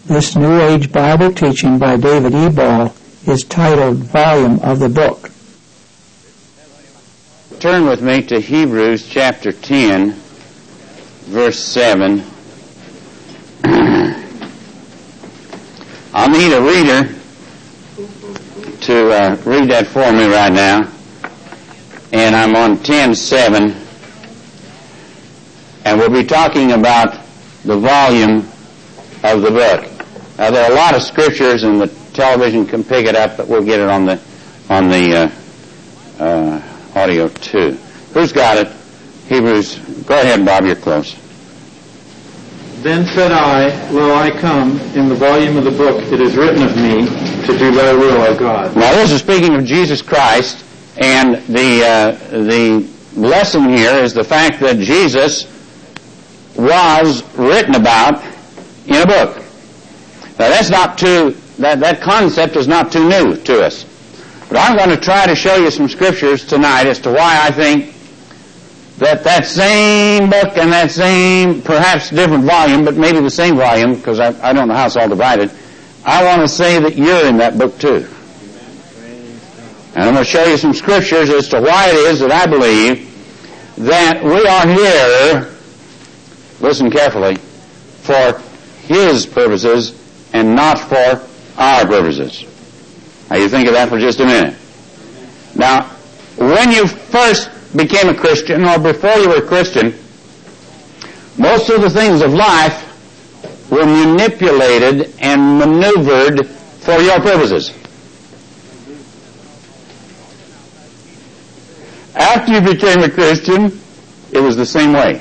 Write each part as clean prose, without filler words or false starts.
This New Age Bible teaching by David E. Ball is titled Volume of the Book. Turn with me to Hebrews chapter 10, verse 7. I'll need a reader to read that for me right now. And I'm on 10:7. And we'll be talking about the volume of the book. Now, there are a lot of scriptures, and the television can pick it up, but we'll get it on the audio too. Who's got it? Hebrews. Go ahead, Bob. You're close. Then said I, Lo, I come, in the volume of the book it is written of me, to do thy will, O God. Now, this is speaking of Jesus Christ, and the lesson here is the fact that Jesus was written about in a book. Now, that concept is not too new to us. But I'm going to try to show you some scriptures tonight as to why I think that same book and that same, perhaps different volume, but maybe the same volume, because I don't know how it's all divided, I want to say that you're in that book too. And I'm going to show you some scriptures as to why it is that I believe that we are here, listen carefully, for His purposes and not for our purposes. Now, you think of that for just a minute. Now, when you first became a Christian, or before you were a Christian, most of the things of life were manipulated and maneuvered for your purposes. After you became a Christian, it was the same way.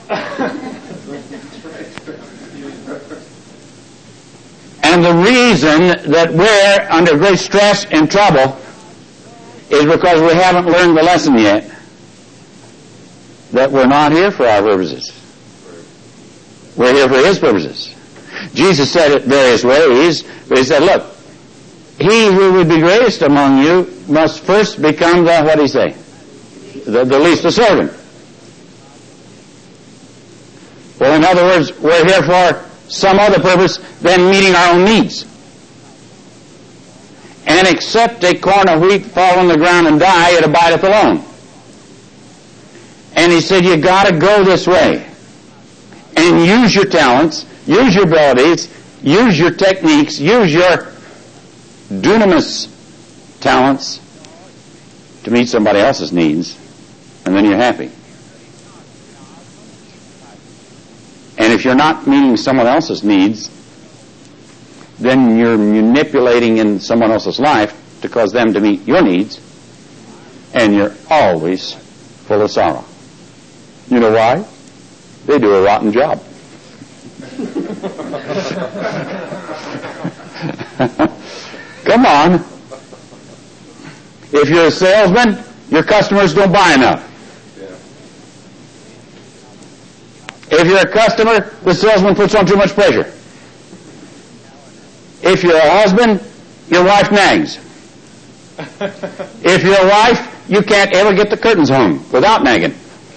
And the reason that we're under great stress and trouble is because we haven't learned the lesson yet that we're not here for our purposes. We're here for His purposes. Jesus said it various ways, but He said, look, he who would be greatest among you must first become the, what did He say? The least a servant. Well, in other words, we're here for some other purpose than meeting our own needs. And except a corn of wheat fall on the ground and die, it abideth alone. And He said, you got to go this way and use your talents, use your abilities, use your techniques, use your dunamis talents to meet somebody else's needs, and then you're happy. And if you're not meeting someone else's needs, then you're manipulating in someone else's life to cause them to meet your needs, and you're always full of sorrow. You know why? They do a rotten job. Come on. If you're a salesman, your customers don't buy enough. If you're a customer, the salesman puts on too much pressure. If you're a husband, your wife nags. If you're a wife, you can't ever get the curtains hung without nagging.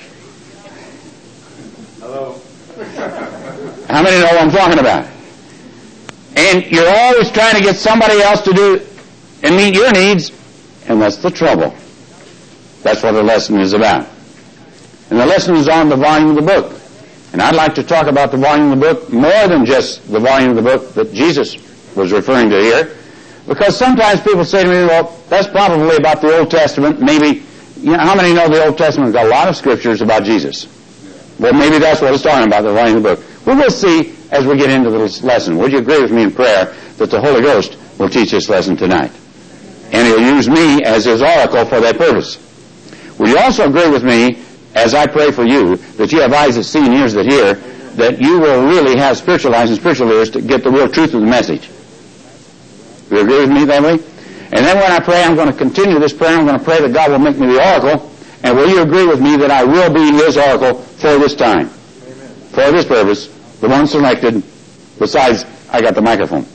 Hello. How many know what I'm talking about? And you're always trying to get somebody else to do and meet your needs, and that's the trouble. That's what the lesson is about. And the lesson is on the volume of the book. And I'd like to talk about the volume of the book more than just the volume of the book that Jesus was referring to here. Because sometimes people say to me, well, that's probably about the Old Testament. Maybe, how many know the Old Testament's got a lot of scriptures about Jesus? Well, maybe that's what it's talking about, the volume of the book. Well, we'll see as we get into this lesson. Would you agree with me in prayer that the Holy Ghost will teach this lesson tonight? And He'll use me as His oracle for that purpose. Will you also agree with me as I pray for you, that you have eyes that see and ears that hear, that you will really have spiritual eyes and spiritual ears to get the real truth of the message? You agree with me that way? And then when I pray, I'm going to continue this prayer. I'm going to pray that God will make me the oracle. And will you agree with me that I will be His oracle for this time? Amen. For this purpose, the one selected, besides I got the microphone.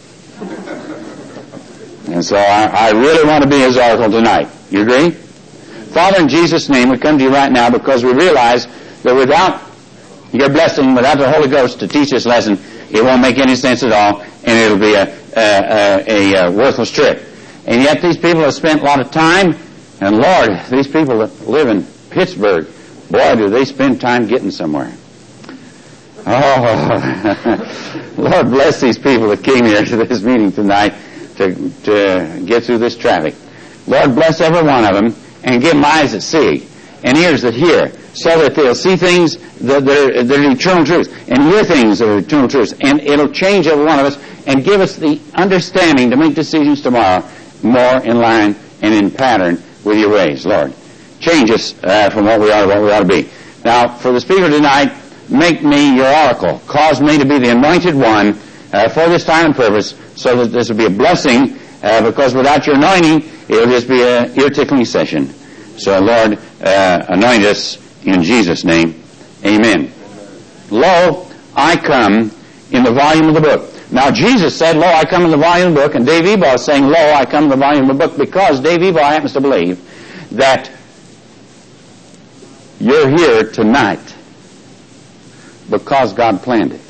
And so I really want to be His oracle tonight. You agree? Father, in Jesus' name, we come to You right now because we realize that without Your blessing, without the Holy Ghost to teach this lesson, it won't make any sense at all, and it'll be a worthless trip. And yet these people have spent a lot of time, and Lord, these people that live in Pittsburgh, boy, do they spend time getting somewhere. Oh, Lord bless these people that came here to this meeting tonight to get through this traffic. Lord bless every one of them and give them eyes that see and ears that hear, so that they'll see things that are eternal truths and hear things that are eternal truths. And it'll change every one of us and give us the understanding to make decisions tomorrow more in line and in pattern with your ways, Lord. Change us from what we are to what we ought to be. Now, for the speaker tonight, make me your oracle. Cause me to be the anointed one for this time and purpose, so that this will be a blessing, because without your anointing, it'll just be an ear-tickling session. So, Lord, anoint us in Jesus' name. Amen. Lo, I come in the volume of the book. Now, Jesus said, lo, I come in the volume of the book, and Dave Ebal is saying, lo, I come in the volume of the book, because Dave Ebal happens to believe that you're here tonight because God planned it.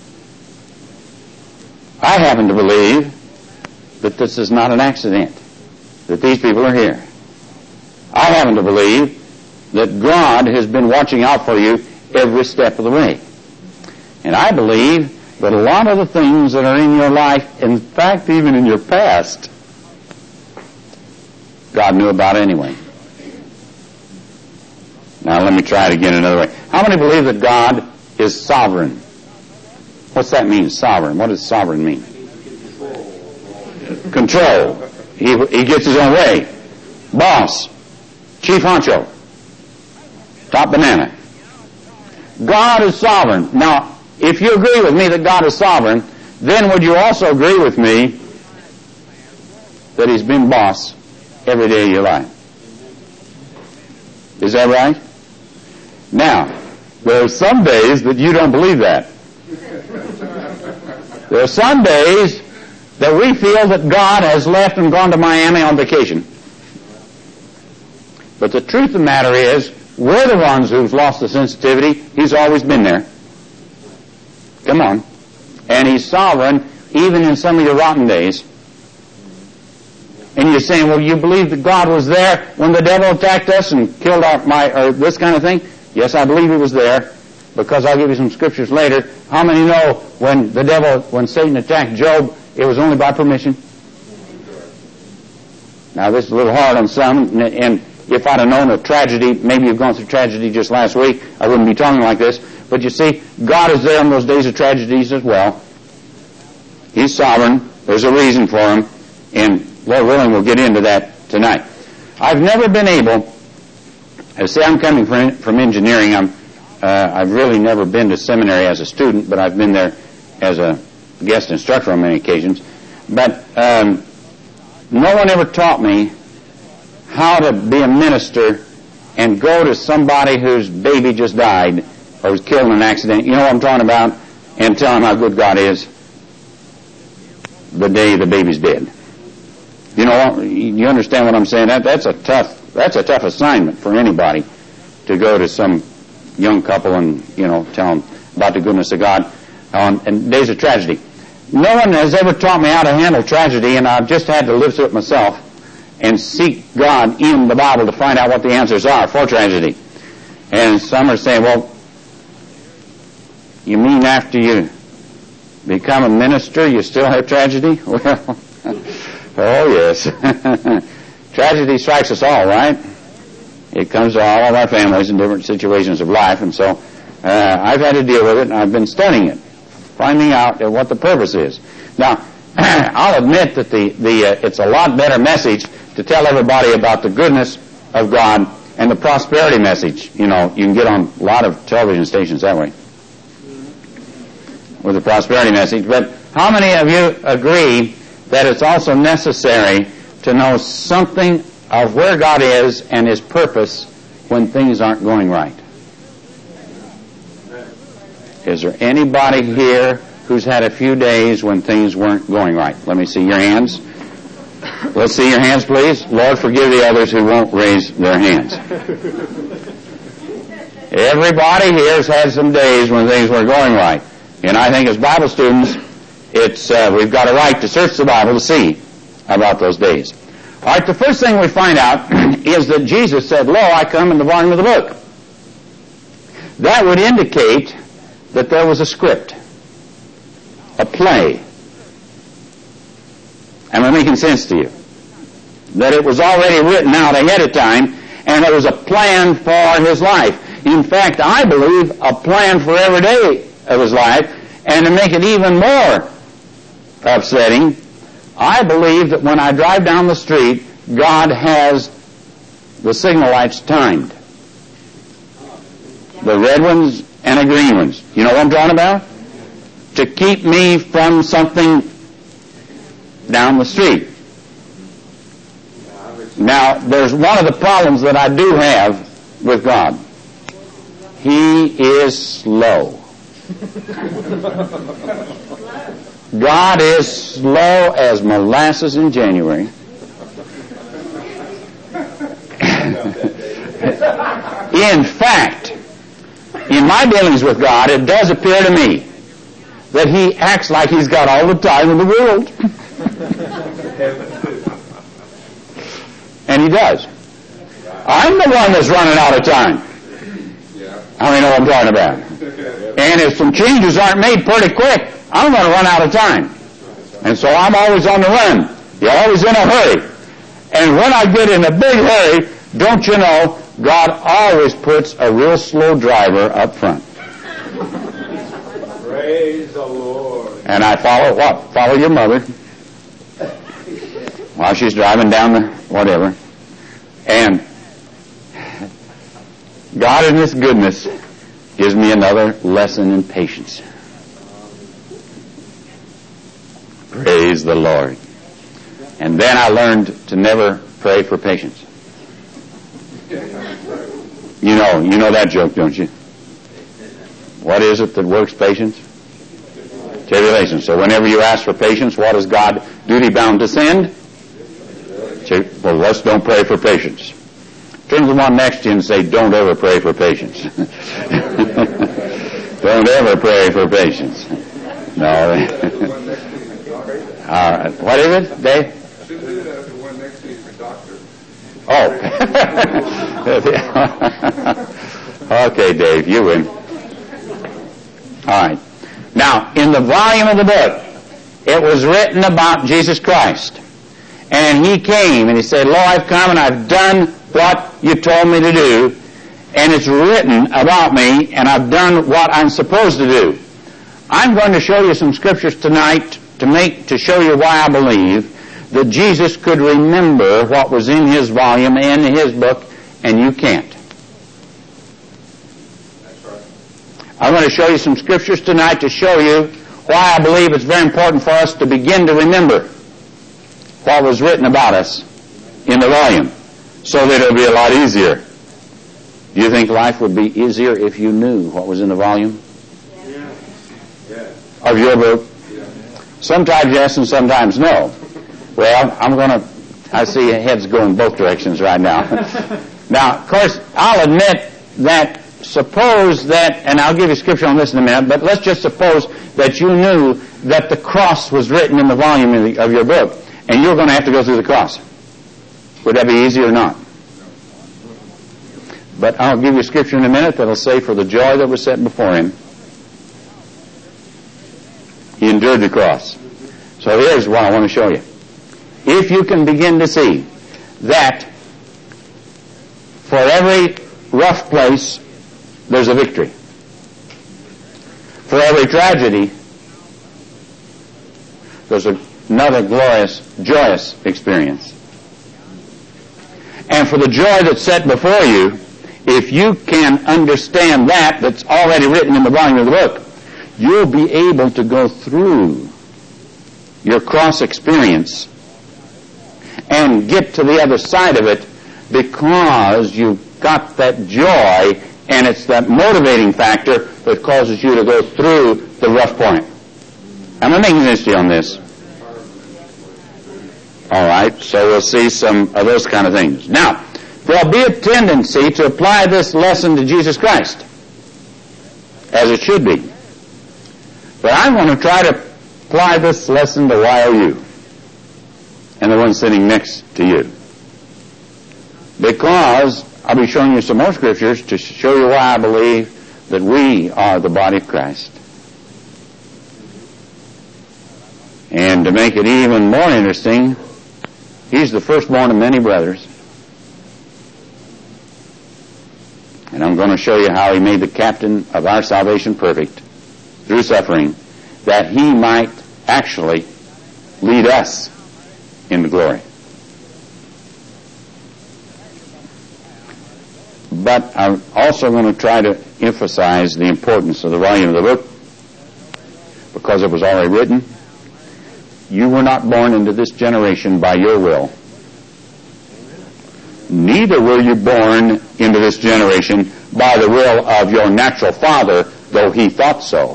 I happen to believe that this is not an accident, that these people are here. I happen to believe that God has been watching out for you every step of the way. And I believe that a lot of the things that are in your life, in fact, even in your past, God knew about anyway. Now, let me try it again another way. How many believe that God is sovereign? What's that mean, sovereign? What does sovereign mean? Control. He gets his own way. Boss. Chief honcho. Top banana. God is sovereign. Now, if you agree with me that God is sovereign, then would you also agree with me that He's been boss every day of your life? Is that right? Now, there are some days that you don't believe that. There are some days that we feel that God has left and gone to Miami on vacation. But the truth of the matter is, we're the ones who've lost the sensitivity. He's always been there. Come on. And He's sovereign even in some of your rotten days. And you're saying, well, you believe that God was there when the devil attacked us and killed or this kind of thing? Yes, I believe He was there, because I'll give you some scriptures later. How many know when Satan attacked Job, it was only by permission? Now, this is a little hard on some, and if I'd have known of tragedy, maybe you've gone through tragedy just last week, I wouldn't be talking like this. But you see, God is there in those days of tragedies as well. He's sovereign. There's a reason for Him, and Lord willing, we'll get into that tonight. I've never been able, see, I'm coming from engineering. I've really never been to seminary as a student, but I've been there as a guest instructor on many occasions. But no one ever taught me how to be a minister and go to somebody whose baby just died or was killed in an accident. You know what I'm talking about? And tell them how good God is the day the baby's dead. You know, you understand what I'm saying? That's a tough assignment for anybody, to go to some young couple and, tell them about the goodness of God on days of tragedy. No one has ever taught me how to handle tragedy, and I've just had to live through it myself and seek God in the Bible to find out what the answers are for tragedy. And some are saying, well, you mean after you become a minister you still have tragedy? Well, oh yes. Tragedy strikes us all, right? It comes to all of our families in different situations of life, and so I've had to deal with it, and I've been studying it, finding out what the purpose is. Now, I'll admit that it's a lot better message to tell everybody about the goodness of God and the prosperity message. You can get on a lot of television stations that way with the prosperity message. But how many of you agree that it's also necessary to know something of where God is and His purpose when things aren't going right? Is there anybody here who's had a few days when things weren't going right? Let me see your hands. Let's see your hands, please. Lord, forgive the others who won't raise their hands. Everybody here has had some days when things were going right. And I think as Bible students, we've got a right to search the Bible to see about those days. All right, the first thing we find out is that Jesus said, "Lo, I come," in the volume of the book. That would indicate that there was a script, a play. Am I making sense to you? That it was already written out ahead of time, and there was a plan for his life. In fact, I believe a plan for every day of his life. And to make it even more upsetting, I believe that when I drive down the street, God has the signal lights timed. The red ones and the green ones. You know what I'm talking about? To keep me from something down the street. Now, there's one of the problems that I do have with God. He is slow. God is slow as molasses in January. In fact, in my dealings with God, it does appear to me that He acts like He's got all the time in the world. And He does. I'm the one that's running out of time. I mean, know what I'm talking about. And if some changes aren't made pretty quick, I'm going to run out of time. And so I'm always on the run. You're always in a hurry. And when I get in a big hurry, don't you know, God always puts a real slow driver up front. Praise the Lord. And I follow what? Follow your mother while she's driving down the whatever. And God in His goodness gives me another lesson in patience. Praise the Lord. And then I learned to never pray for patience. You know that joke, don't you? What is it that works patience? Tribulation. So whenever you ask for patience, what is God duty bound to send? Well, let's don't pray for patience. Turn to the one next to you and say, "Don't ever pray for patience." Don't ever pray for patience. No. All right. What is it, Dave? The one next to you for doctor. Oh. Okay, Dave, you win. All right. Now, in the volume of the book, it was written about Jesus Christ. And He came and He said, "Lo, I've come and I've done what you told me to do. And it's written about me and I've done what I'm supposed to do." I'm going to show you some scriptures tonight to show you why I believe that Jesus could remember what was in His volume and His book, and you can't. I'm going to show you some scriptures tonight to show you why I believe it's very important for us to begin to remember what was written about us in the volume, so that it'll be a lot easier. Do you think life would be easier if you knew what was in the volume of your book? Sometimes yes and sometimes no. Well, I see heads going both directions right now. Now, of course, I'll admit that suppose that, and I'll give you scripture on this in a minute, but let's just suppose that you knew that the cross was written in the volume of your book, and you're going to have to go through the cross. Would that be easy or not? But I'll give you scripture in a minute that'll say, "For the joy that was set before Him, He endured the cross." So here's what I want to show you. If you can begin to see that for every rough place, there's a victory. For every tragedy, there's another glorious, joyous experience. And for the joy that's set before you, if you can understand that's already written in the volume of the book, you'll be able to go through your cross experience and get to the other side of it, because you've got that joy, and it's that motivating factor that causes you to go through the rough point. Am I making sense to you on this? All right, so we'll see some of those kind of things. Now, there'll be a tendency to apply this lesson to Jesus Christ, as it should be. But I'm going to try to apply this lesson to YOU and the one sitting next to you. Because I'll be showing you some more scriptures to show you why I believe that we are the body of Christ. And to make it even more interesting, he's the firstborn of many brothers. And I'm going to show you how he made the captain of our salvation perfect through suffering, that he might actually lead us into glory. But I'm also going to try to emphasize the importance of the volume of the book, because it was already written. You were not born into this generation by your will. Neither were you born into this generation by the will of your natural father, though he thought so.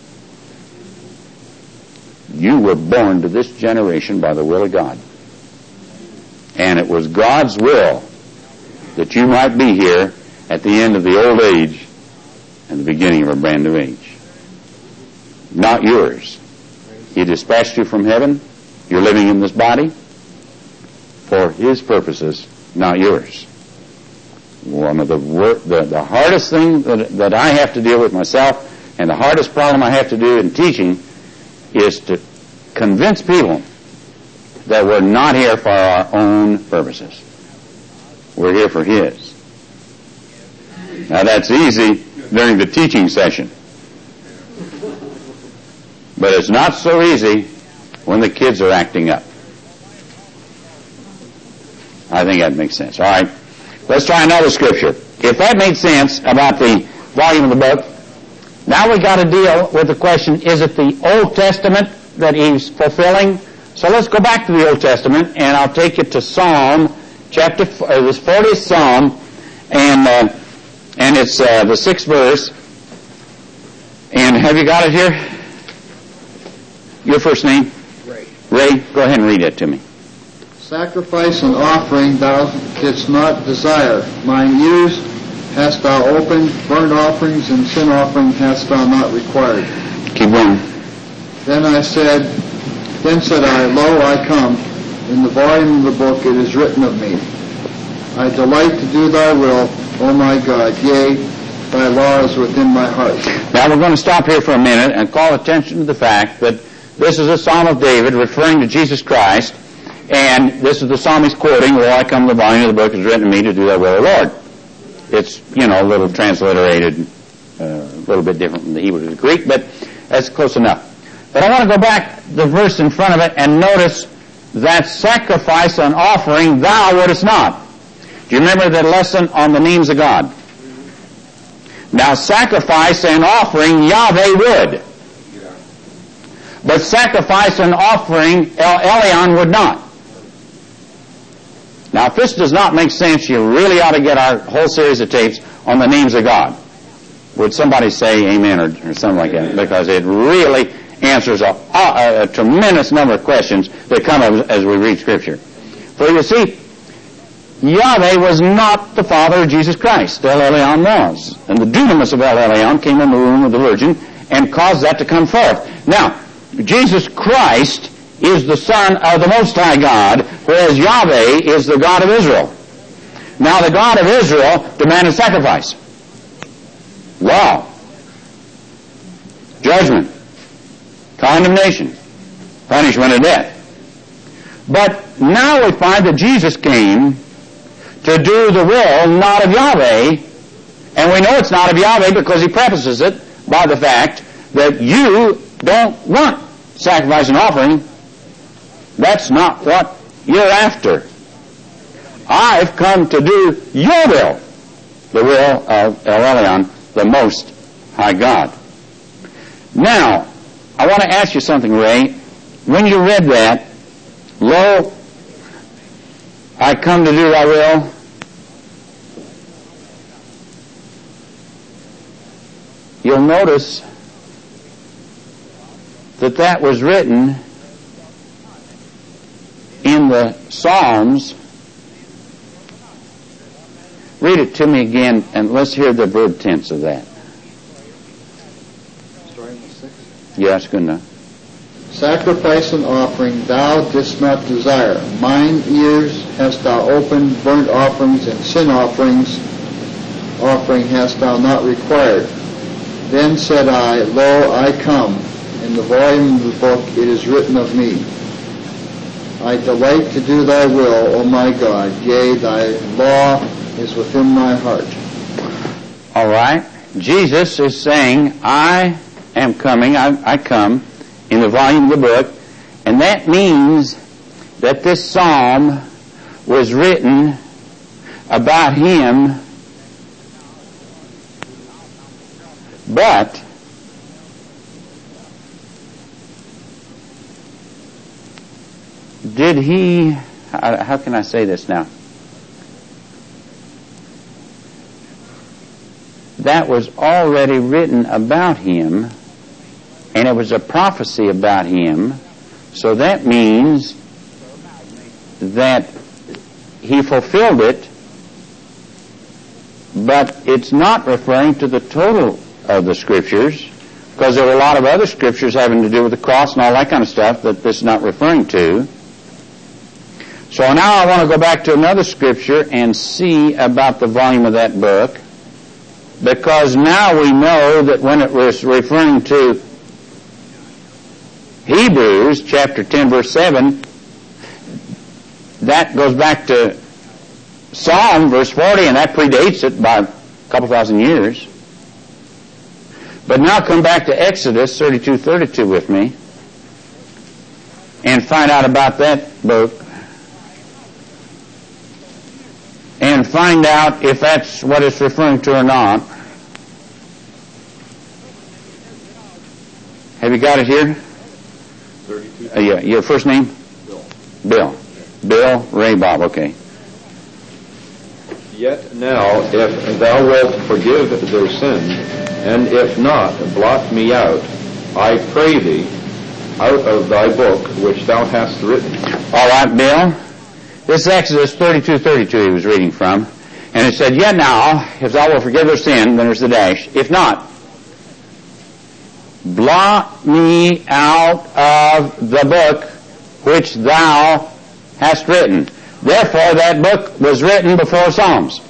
You were born to this generation by the will of God. And it was God's will that you might be here at the end of the old age and the beginning of a brand new age. Not yours. He dispatched you from heaven. You're living in this body for his purposes, not yours. One of the hardest thing that I have to deal with myself, and the hardest problem I have to do in teaching, is to convince people that we're not here for our own purposes. We're here for his. Now that's easy during the teaching session. But it's not so easy when the kids are acting up. I think that makes sense. All right. Let's try another scripture. If that made sense about the volume of the book, now we got to deal with the question, is it the Old Testament that he's fulfilling? So let's go back to the Old Testament, and I'll take you to Psalm chapter, this 40th Psalm, and it's the 6th verse. And have you got it here? Your first name? Ray. Ray, go ahead and read it to me. Sacrifice and offering thou didst not desire. Mine ears hast thou opened, burnt offerings and sin offerings hast thou not required. Keep going. Then said I, Lo, I come. In the volume of the book it is written of me. I delight to do thy will, O my God. Yea, thy law is within my heart. Now we're going to stop here for a minute and call attention to the fact that this is a Psalm of David referring to Jesus Christ, and this is the psalm he's quoting, Lo, I come, the volume of the book is written of me to do thy will, O Lord. It's, a little transliterated, a little bit different from the Hebrew to the Greek, but that's close enough. But I want to go back the verse in front of it and notice that sacrifice and offering thou wouldest not. Do you remember that lesson on the names of God? Now sacrifice and offering Yahweh would. But sacrifice and offering El Elyon would not. Now if this does not make sense, you really ought to get our whole series of tapes on the names of God. Would somebody say amen or something like that? Because it really answers a tremendous number of questions that come as we read Scripture. For you see, Yahweh was not the father of Jesus Christ. El Elyon was. And the dunamis of El Elyon came in the womb of the Virgin and caused that to come forth. Now, Jesus Christ is the Son of the Most High God, whereas Yahweh is the God of Israel. Now, the God of Israel demanded sacrifice. Wow. Judgment. Condemnation. Punishment of death. But now we find that Jesus came to do the will not of Yahweh, and we know it's not of Yahweh because he prefaces it by the fact that you don't want sacrifice and offering. That's not what you're after. I've come to do your will, the will of El Elyon, the Most High God. Now, I want to ask you something, Ray. When you read that, Lo, I come to do thy will, you'll notice that was written in the Psalms. Read it to me again, and let's hear the verb tense of that. Starting with 6. Yes, good enough. Sacrifice and offering thou didst not desire. Mine ears hast thou opened, burnt offerings and sin offerings offering hast thou not required. Then said I, Lo, I come. In the volume of the book it is written of me. I delight to do thy will, O my God. Yea, thy law is within my heart. All right. Jesus is saying, I am coming, I come, in the volume of the book, and that means that this psalm was written about him, but did he, how can I say this now? That was already written about him, and it was a prophecy about him, so that means that he fulfilled it, but it's not referring to the total of the Scriptures, because there were a lot of other Scriptures having to do with the cross and all that kind of stuff that this is not referring to. So now I want to go back to another Scripture and see about the volume of that book, because now we know that when it was referring to Hebrews chapter 10 verse 7, that goes back to Psalm verse 40, and that predates it by a couple thousand years. But now come back to Exodus 32:32 with me and find out about that book and find out if that's what it's referring to or not. Have you got it here? 32. Yeah, your first name? Bill. Bill Ray Bob, okay. Yet now, if thou wilt forgive their sin, and if not, blot me out, I pray thee, out of thy book which thou hast written. All right, Bill. This is Exodus 32:32 he was reading from. And it said, Yet now, if thou wilt forgive their sin, then there's the dash. If not, blot me out of the book which thou hast written. Therefore, that book was written before Psalms.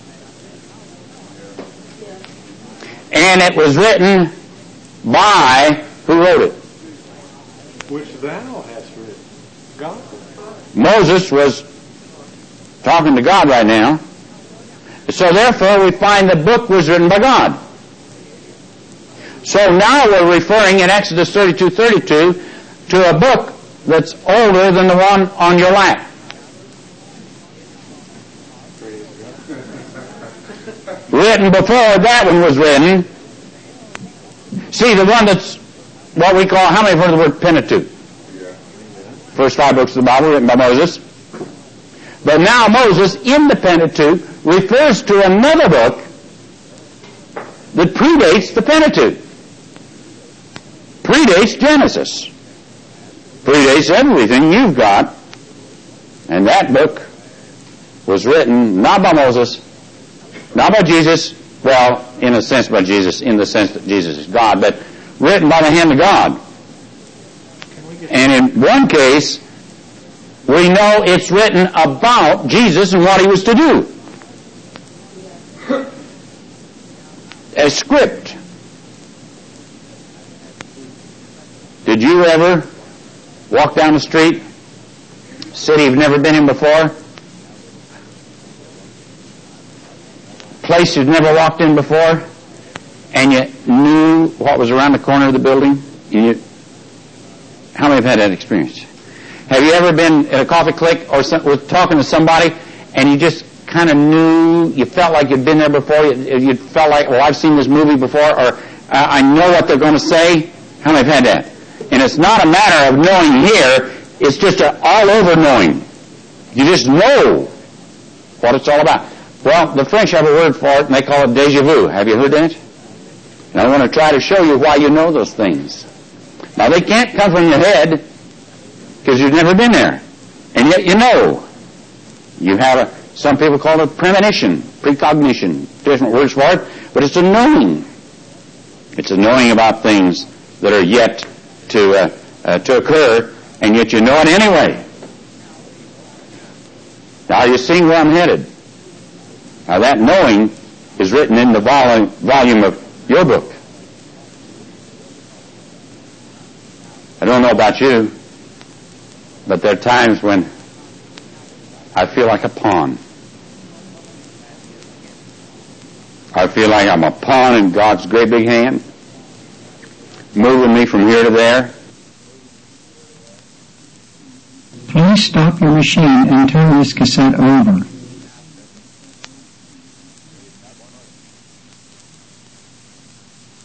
And it was written by, who wrote it? Which thou hast written. God. Moses was talking to God right now. So therefore, we find the book was written by God. So now we're referring in Exodus 32:32 to a book that's older than the one on your lap. Written before that one was written. See, the one that's what we call, how many have heard of the word Pentateuch? First 5 books of the Bible written by Moses. But now Moses, in the Pentateuch, refers to another book that predates the Pentateuch. Predates Genesis. Predates everything you've got. And that book was written not by Moses, not by Jesus, well, in a sense by Jesus, in the sense that Jesus is God, but written by the hand of God. And in one case, we know it's written about Jesus and what he was to do. A script. Did you ever walk down the street, city you've never been in before, place you've never walked in before, and you knew what was around the corner of the building? How many have had that experience? Have you ever been at a coffee clique or talking to somebody and you just kind of knew, you felt like you'd been there before, you felt like, well, I've seen this movie before, or I know what they're going to say? How many have had that? And it's not a matter of knowing here, it's just an all-over knowing. You just know what it's all about. Well, the French have a word for it, and they call it déjà vu. Have you heard that? And I want to try to show you why you know those things. Now, they can't come from your head, because you've never been there. And yet you know. You have some people call it premonition, precognition, different words for it, but it's a knowing. It's a knowing about things that are yet to occur, and yet you know it anyway. Now you see where I'm headed. Now that knowing is written in the volume of your book. I don't know about you, but there are times when I feel like a pawn. I feel like I'm a pawn in God's great big hand, moving me from here to there. Please stop your machine and turn this cassette over.